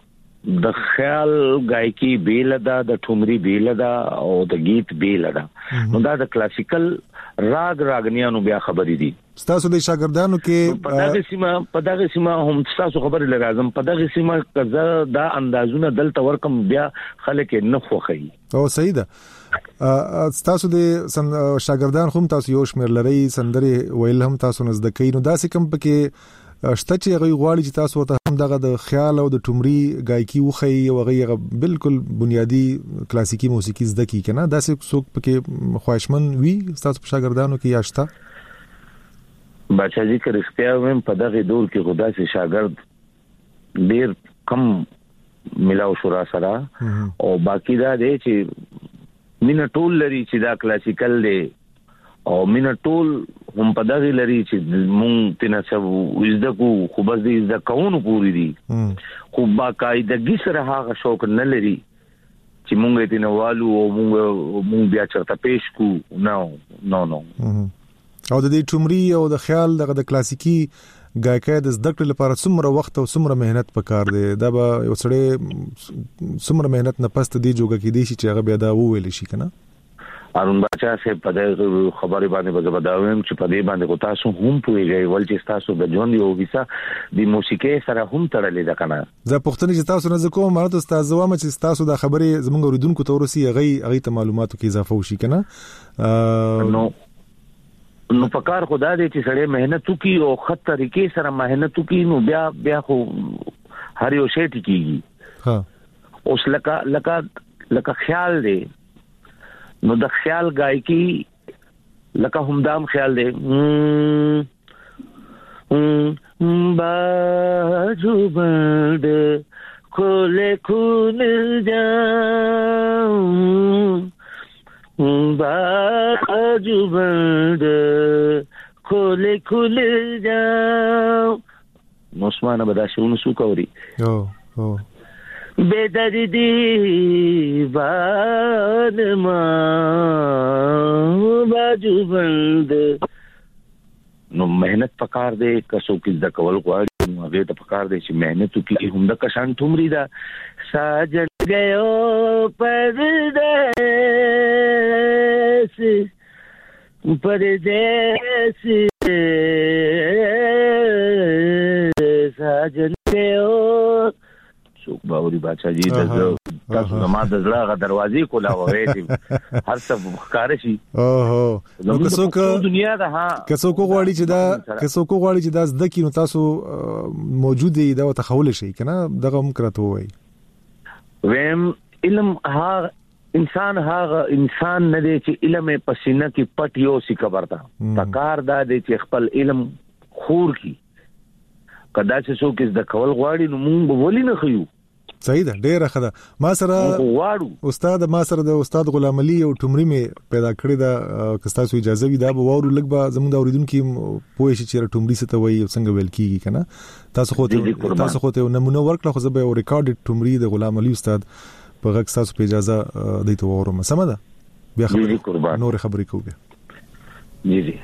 گایکی بیل ده د ټومري بیل ده او د گیت بیل ده نو دا د کلاسیکل راګنیانو بیا خبرې دي تاسو د شاګردانو کې په دغه سیمه هم تاسو خبرې لازم په دغه سیمه کزه دا اندازونه دلته ورکم بیا خلک نه خوخي او صحیح ده تاسو د شاګردان هم تاسو یو شمیر لري سندري ویل هم تاسو نزد کینو داسې کم پکې شته چې غوي غواړي چې تاسو ته هم دغه د خیال او د ټومري گایکی وخی او غیغه بالکل بنیادی کلاسیکی موسیقي زده کی کنه داسې څوک پکې خواهشمن وي تاسو په شاګردانو کې یاشتا بچاجي کې رښتیا ویم په دغه دور کې خدا سي شاګرد ډیر کم ملاو شورا سره او باقی دا دی چې مینا ټول لري چې دا کلاسیکل دی او مینا ټول هم په دغه لري چې مونږ تنه سب وزده کو خو بس دې زده کوونو پوری دي خو باقاعدګي سره هغه شوق نه لري چې مونږ تنه والو او مونږ بیا چرته پېښ کو نو او د دې ټومري او د خیال دغه د کلاسیکی گایکای د زده کړې لپاره څومره وخت او څومره مهنت پکار دی دا به یو سړی څومره مهنت نه پست دی جوګه کې دی چې هغه بیا دا وویل شي کنه ارون بچا سے پدې خبرې باندې بداوم چې پدې باندې کو تاسو هم پويږئ ول چې تاسو د ژوند یو ویسا د موسیقي سره هم تړلې ده کنه زه پوښتنه چې تاسو نه کوم مرته استاد زوامه چې تاسو د خبرې زمونږ اوریدونکو ته ورسي هغه ته معلوماتو کې اضافه وشي کنه نو پکار خدا دې چې سړی مهنت وکي او خط طریقې سره مهنت وکي نو بیا خو هر یو شی ټیکيږي ها اوس لکه خیال دی نو د خیال گایکی لکه همدام خیال دی باجو بند کھولے کھول جاؤں باجو بند کھولے کھول جاؤں نو اسمانه بداشونه سو کوي बेदर्दी बानमा बाजू बंद نو مهنت پکار دی کسو کې د کول غواړي نو هغه ته پکار دی چې مهنت وکړي هم د کشان ټومري دا ساجن گیو پردیس ساجن گیو څوک باوري بچا جی تاسو ما د زړه دروازې کولا وې هر څه ښکار شي نو څوک دنیا ده ها څوک غواړي چې دا زده کینو تاسو موجود دی دا تخول شي کنه دغه مکرته وای ویم علم ها انسان نه دی چې علم پسینه کې پټ یو سی خبرتا تکار دا دی چې خپل علم خور کی کدا چې څوک د کول غواړي نو مونږ ولې نه خيو صحیح ده ډیره ښه ده ما سره د استاد غلام علي او ټومري می پیدا کړی دا کستا سو اجازه وي دا به وورو لګ به زموږ د اوریدونکو پوه شي چې ټومري څه ته وایي څنګه ویل کیږي کنه تاسو خو ته نمونه ورکړه خو زه به ریکارډډ ټومري د غلام علي استاد په غږ تاسو په اجازه دیته وورم سم ده بیا نور خبرې کوو جی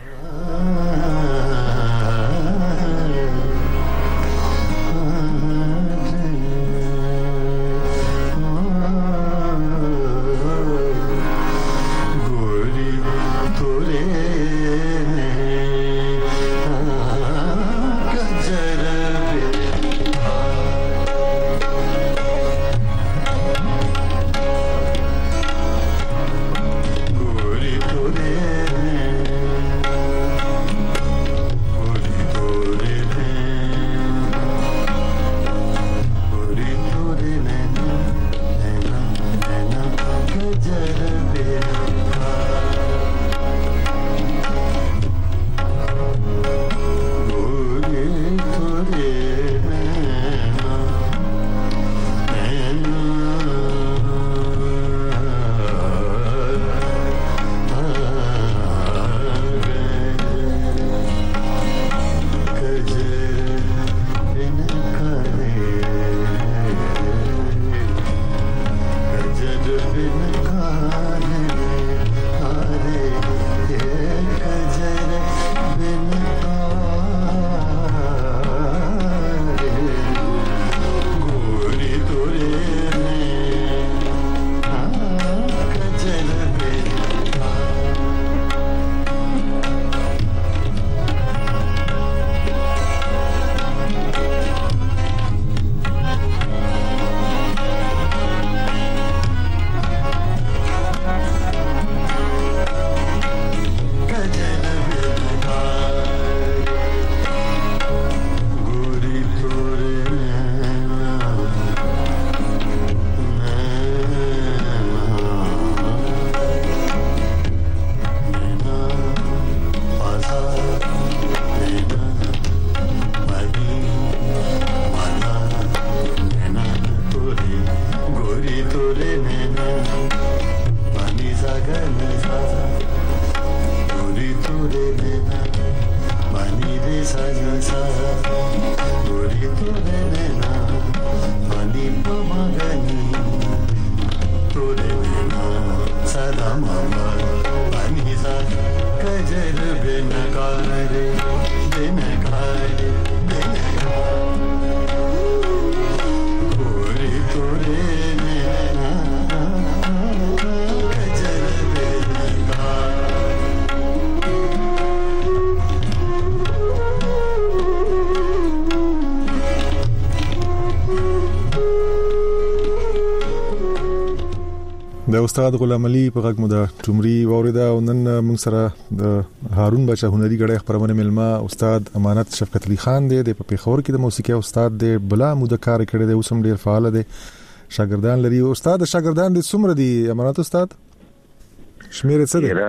د استاد غلام علي په غږ مو د ټومري وریدا او نن موږ سره د هارون بچا هنري غړي خبرونه ملما استاد امانت شفقت علي خان دی په پیښور کې د موسیقي استاد دی بلا مو د کار کړی دی اوسم ډیر فعال دی شاګردان لري استاد شاګردان دي څومره دي امانت استاد شمیر څه دی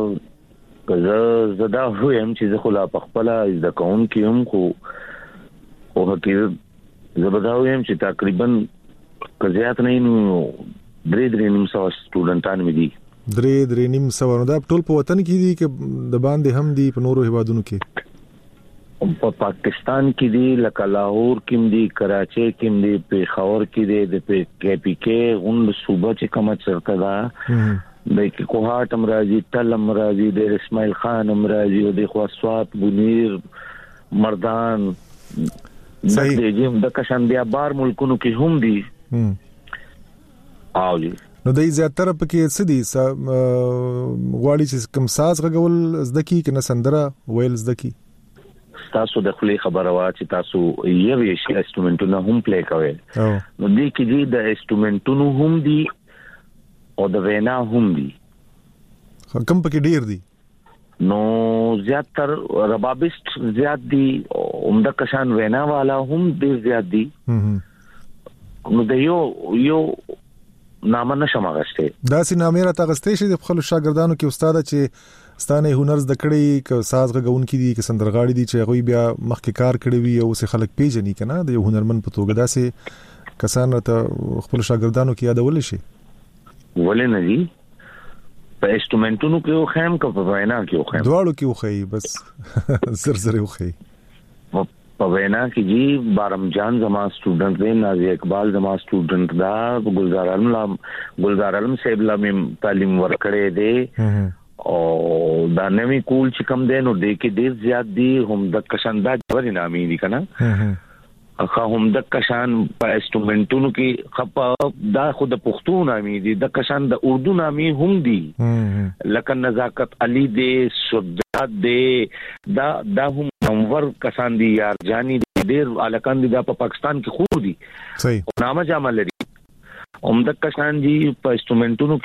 زه دا هم چې خو لا خپل د کون کې هم خو او حقیقت زبرداو هم چې تقریبا کزيات نه نو درې نیم سو سټوډنټان مې دي درې نیم سو نو دا ټول په وطن کې دي چې د باندې هم دي په نورو هیوادونو کې په پاکستان کې دي لکه لاهور کې دي کراچي کې دي پیښور کې دي د کې پی کې غون صوبه چې کوم چرته دا د کوهات امراضي تل امراضي د اسماعیل خان امراضي او د خواسوات بنیر مردان صحیح د کشان بیا بار ملکونو کې هم دي اولی نو دای زیاتره پکې څه دي غواړي چې کوم ساز غول زدکی کنه سندره ویل زدکی تاسو د خپل خبره وا چې تاسو یو شی انسټرومنټونه هم پلی کوئ نو دې کې دي د انسټرومنټونو هم دي او د وینا هم دي کوم پکې ډیر دي نو زیاتر ربابست زیات دي عمده کشان وینا والا هم ډیر زیات دي نو د یو نامه نشم غشته دا سي نامه را تغستې شي د خپل شاګردانو کې استاد چې ستانه هنر زده کړی ک ساز غون کې دي ک سندرغاړي دي چې غوي بیا مخکې کار کړی وي او سه خلک پیژني کنه د یو هنرمن په توګه داسې کسان ته خپل شاګردانو کې یادول شي ولې نه دي په انسټرومنټونو کې خو هم په وینا کې خو دواړو کې خو بس زر خو په وینا کې جی بارم جان زما سټوډنټ دی نازي اقبال زما سټوډنټ دا گلزار علم صاحب لا مې تعلیم ورکړې دی او دا نوې کول چې کم دی نو د کې ډیر زیات دي هم د کشاندا جوړ نامې دي کنه اخا هم د کشان په انسټرومنټونو کې خپ دا خود پښتو نامې دي د کشان د اردو نامې هم دي لکه نزاکت علي دی سجاد دی دا هم نمور کسان دي یار جانی دي ډیر الکان دي په پاکستان کې خو دي صحیح نامه جامه لري عمده کسان دي په انسټرومنټونو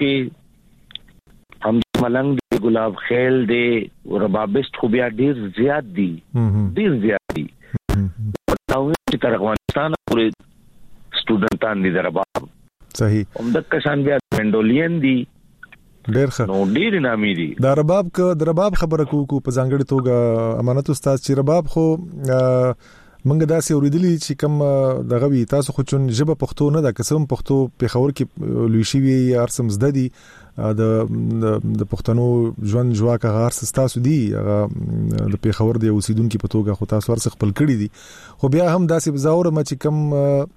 کې هم ملنګ دي ګلاب خیل دي ربابست خو بیا ډیر زیات دي ډیر زیات دي او چې تر افغانستان پورې سټوډنټان دي د رباب صحیح عمده کسان بیا منډولین دي ډیر ښه نو ډیر نامې دي د رباب خبره کو په ځانګړي توګه امانت استاد چې رباب خو منګه داسې اوریدلی چې کوم دغه وی تاسو خو چون ژبه پښتو نه ده قسم پښتو په خبر کې لوي شي وي ارسم زده دي د پښتنو ژوند جواکه غارس تاسو دي د پیښور دی اوسیدونکو په توګه خو تاسو ورڅ خپل کړی دي خو بیا هم داسې بزاور ما چې کوم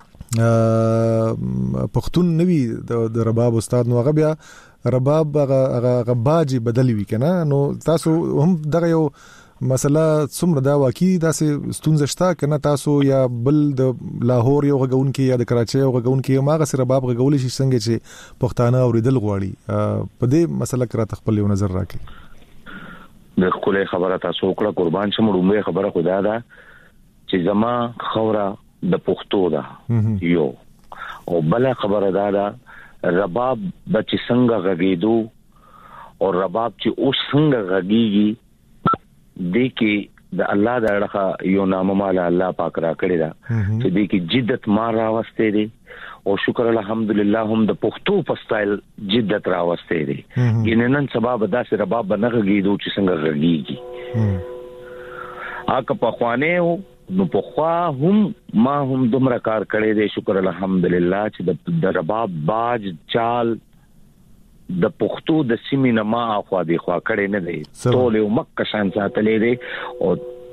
پښتون نوی د رباب استاد نو هغه بیا رباب هغه باجی بدلی وی کنه نو تاسو هم دغه یو مسله څومره دا واقعي داسې ستونزه شته کنه تاسو یا بل د لاهور یو غون کې یا د کراچي یو غون کې ماغه سره رباب غول شي څنګه چې پښتانه اوریدل غواړي په دې مسله کې خپل یو نظر راکړي د خپل خبره تاسو کړه قربان شم رومه خبره خدا ده چې زما خوره د پښتو ده یو او بل خبره ده رباب بچ څنګه غږیدو او رباب چې اوس څنګه غږیږي د کې د الله د اړه یو نام مال الله پاک را کړی دا چې د کې جدت ما راوسته دي او شکر الحمدلله هم د پښتو په سټایل جدت راوسته دي ګیننن سبب داسې رباب نه غږیدو چې څنګه غږیږي اګه په خوانه نو په خوا هم ما هم دومره کار کړی دی شکر الحمدلله چې د رباب باج چال د پښتو د سیمې نه ما اخوا دی خوا کړی نه دی ټول یو مکه شان ساتلې دی او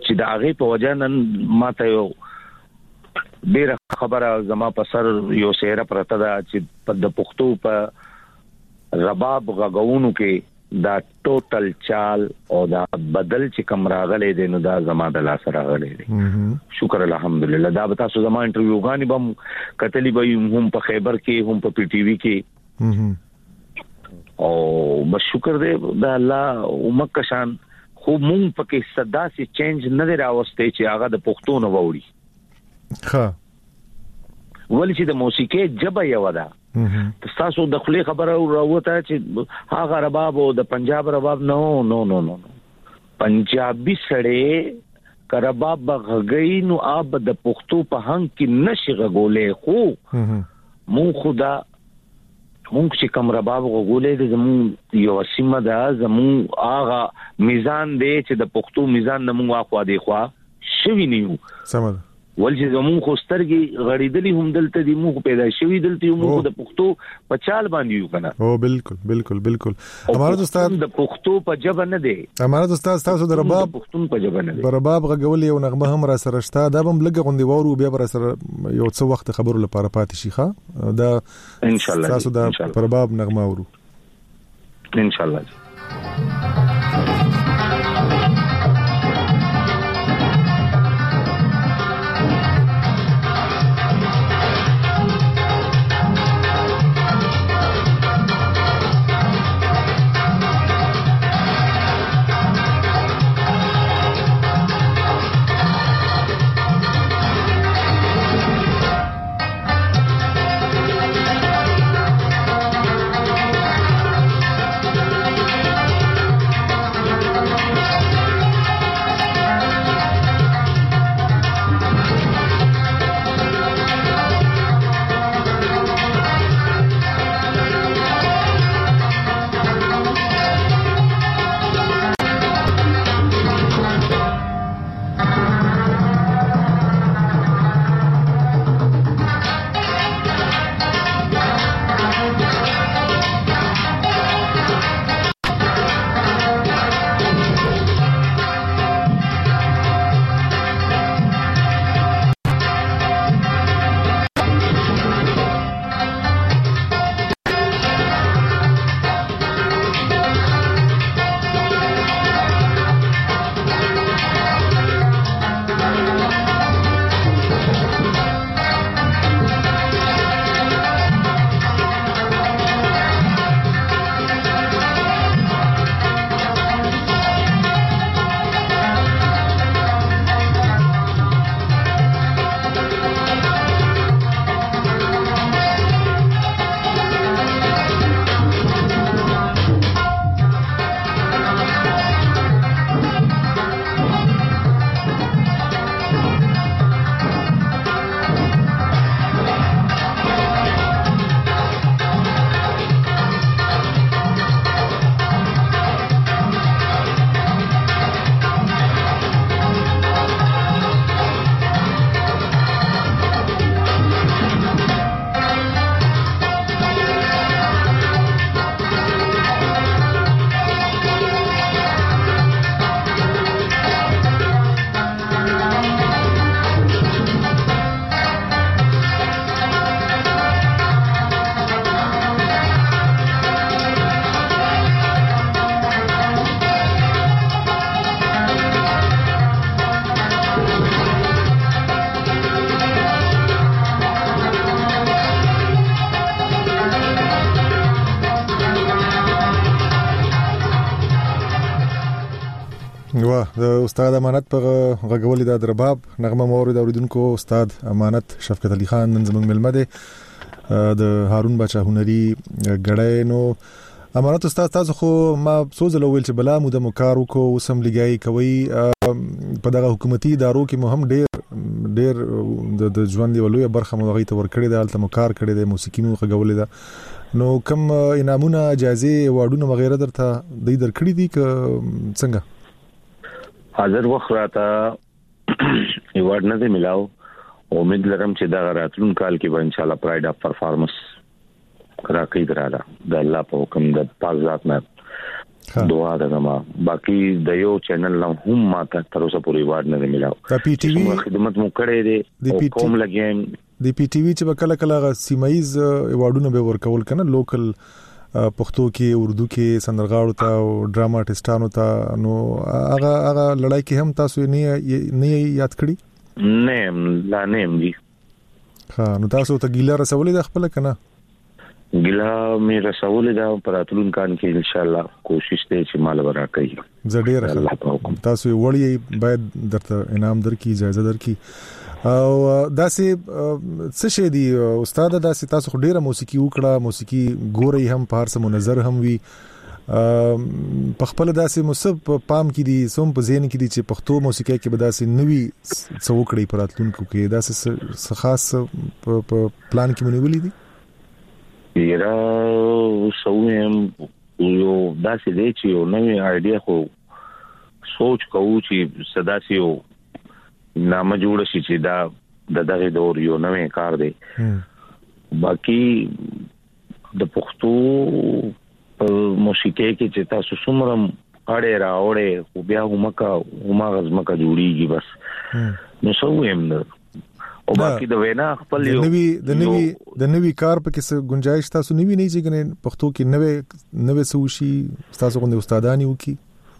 چې د هغه په وجه نن ماته یو ډیره خبره زما په سر یو سیره پرته ده چې په د پښتو په رباب غغونو کې دا ټوټل چال او دا بدل چې کوم راغلي دي نو دا زما د لاس راغلي دي شکر الحمدلله. دا به تاسو زما انټرویو غانې بم کتلی به هم په خیبر کې هم په پی ټی وی کې او بس شکر دې د الله ومکشان خو مونږ پکې صدا سي چینج نه دی راوستي چې هغه د پښتو نه ووري ها ولې چې د موسیقي جبه یو ده تاسو د خپل خبره راوته چې هغه رباب او د پنجاب رباب نو پنجابي سړی کرباب غږی نو اب د پښتو په هنګ کې نشي غولې خو مون خدا مونږ چې کوم رباب غولې د زمون یو سیمه ده زمون هغه میزان دی چې د پښتو میزان نه مونږ اخوا دی خوا شوی نیو سمه ولې زمون خو سترګي غړیدلی هم دلته دی مو پیدا شوی دلته مو د پښتو په چال باندې یو کنه او بالکل امارت استاد د پښتو په جبه نه دی امارت استاد تاسو د رباب پښتون په جبه نه دی رباب غول یو نغمه هم را سره شته دا بم لګ غوندي وورو بیا بر سره یو څه وخت خبرو لپاره پاتې شي ښا دا ان شاء الله تاسو د رباب نغمه ورو ان شاء الله. د استاد امانت په غږولې د رباب نغمه مورید اوریدونکو استاد امانت شفقت علي خان نن زموږ ملمه دی د هارون بچا هنري غړای نو امانت استاد تاسو خو ما سوزل ویل چې بلا مو د مکارو کو وسم لګای کوي په دغه حکومتي ادارو کې مهم ډېر د ژوند دی ولوي برخه مو غي ته ور کړی د الته مکار کړی د موسیقي مو غږولې ده نو کوم انعامونه جایزه واډونه وغیرہ درته د در کړی دي ک څنګه حاضر وخت راته ایوارډ نه دی ملاو امید لرم چې دا راتلون کال کې به ان شاء الله پرایډ اف پرفارمنس راکې دراله د الله په حکم د پاک ذات نه دعا ده ما باقي د یو چینل نه هم ماته تر اوسه پورې وارد نه ملاو د پی ټی وی خدمت مو کړې دي او کوم لګیم د پی ټی وی چې کله کله سیمایز ایوارډونه به ورکول کنه لوکل پښتو کې اردو کې سندرغاړو ته او ډراما آرټستانو ته نو هغه لړای کې هم تاسو نه یاد کړی نه لا نه دي ها نو تاسو ته ګیله رسولې د خپل کنه ګیلا مې رسولې دا پراتلون کان کې ان شاء الله کوشش ته چې مال ورا کوي زړه راځي تاسو وړي باید درته انعام درکې اجازه درکې او داسې څه شي دی استاد داسې تاسو ډیره موسیقي وکړه موسیقي ګوري هم په هر څه منظر هم وي په خپل داسې مصب پام کې دي سوم په ذهن کې دي چې پښتو موسیقي کې به داسې نوي څه وکړي پراتلونکو کې داسې خاص په پلان کې مونږ دي یرا سویم یو داسې دی چې یو نوې آیډیا خو سوچ کوو چې صدا سي یو نامه جوړ شي چې دا دغه دور یو نوې کار دی باقي د پښتو موسیقي کې چې تاسو څومره اړه راوړې خو بیا هما غزمکه جوړیږي بس نو سویم او باقي د وینا خپل یو د نوی کار په کې څه گنجائش تاسو نوی نه چې پښتو کې نوې سوشي تاسو غوښنه استادانی وکي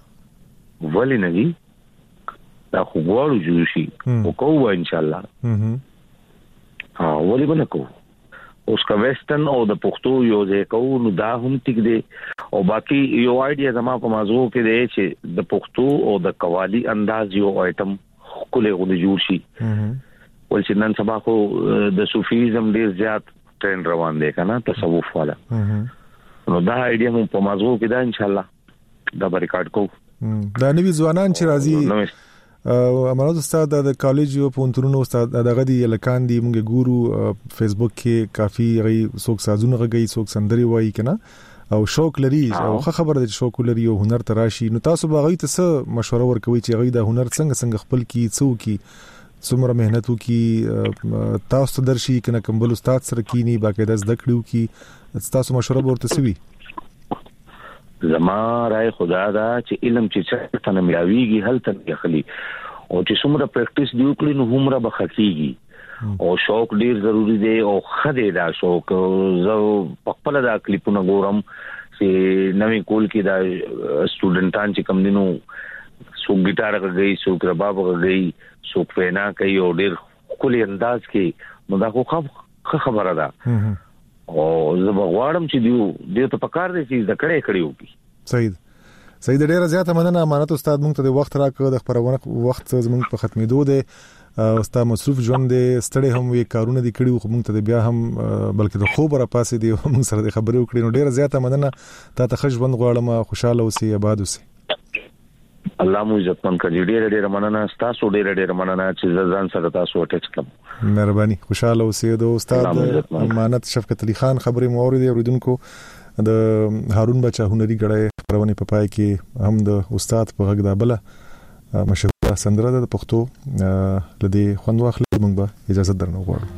ولی نه دي دا خو غواړو جوړ شي او کوو ان شاء الله ولی بنه کوو اوس کا ویسټرن او د پښتو یو ځای کوو نو دا هم ټیک دی او باقي یو آیډیا زما په موضوع کې دی چې د پښتو او د قوالی انداز یو آیټم کله غوډه جوړ شي ولې نن سبا خو د صوفیزم ډیر زیات ټرند روان دی کنه تصوف والا نو دا آیډیا مو په موضوع کې دا ان شاء الله دا ریکارډ کو دا نوی ځوانان چې راځي امانت استاد د کالج او پونترونو استاد دغه دی لکان دی موږ ګورو فیسبوک کې کافي غي څوک سازونه غي څوک سندري وایي کنه او شوق لري او خبره د شوق لري او هنر تراشي نو تاسو باغی ته څه مشوره ورکوي چې غي د هنر څنګه خپل کی څوکي څومره مهنت وکي تاسو درشي کنه کومبل استاد سره کینی باقاعده زده کړو کی تاسو مشوره ورته سوي زما راي خدا دا چې علم چې څه تنه ملاويږي هل تن يخلي او چې څومره پریکټیس دی وکړي نو همره بخکیږي او شوق ډیر ضروری دی او خدای دا شوق زه په خپل دا کلیپونه ګورم چې نوې کول کې دا سټوډنټان چې کم دینو سو ګټار غږی سو رباب غږی سو پینا کوي او ډیر کلی انداز کې نو دا خو خبره ده او زه بغواړم چې دیو ته پکار دي چې ذکرې کړیو کی سید ډیر زیاته مننه امانت استاد مونږ ته د وخت راکړ د خبرونه وخت زمونږ په ختمېدو دی استاد مصروف ژوند دی ستړي هم وی کارونه دي کړیو خو مونږ ته بیا هم بلکې د خوب را پاسې دی مونږ سره د خبرې وکړې نو ډیر زیاته مننه تا ته ښه ژوند غواړم خوشاله اوسې آباد اوسې الله مو عزتمن کړي ډېر مننه تاسو ډېر مننه چې ځان سره تاسو اٹیچ کړم مهرباني خوشاله اوسئ د استاد امانت شفقت علي خان خبرې مو اوریدونکو د هارون بچا هنري غړې خبرونه په پای کې هم د استاد په غږ دا بل مشهور سندره د پښتو لدی خوند واخلې موږ به اجازه درنو غواړو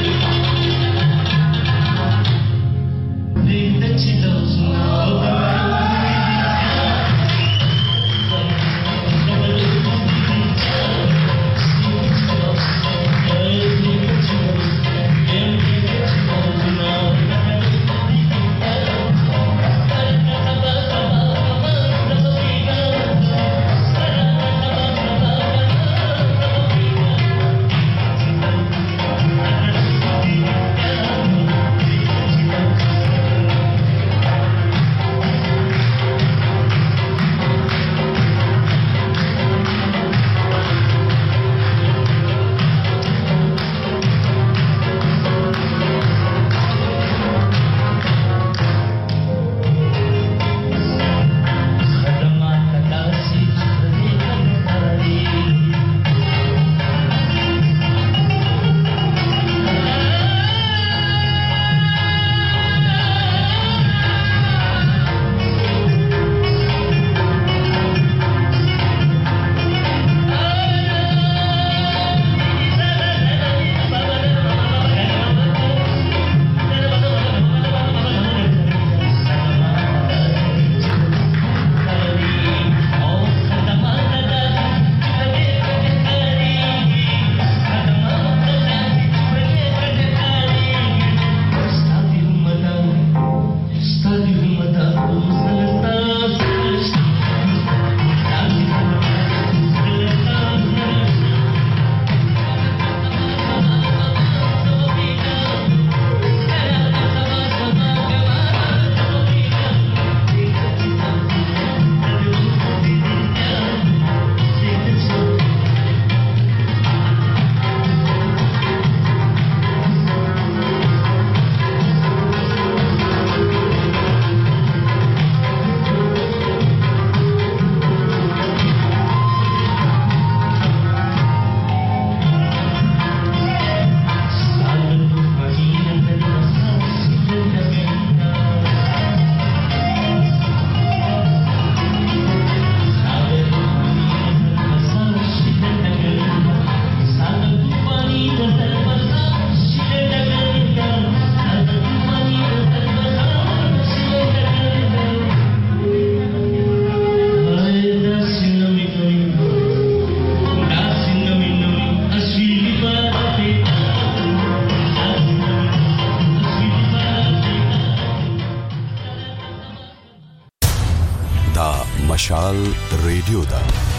She knows more. مشال ریډیو دا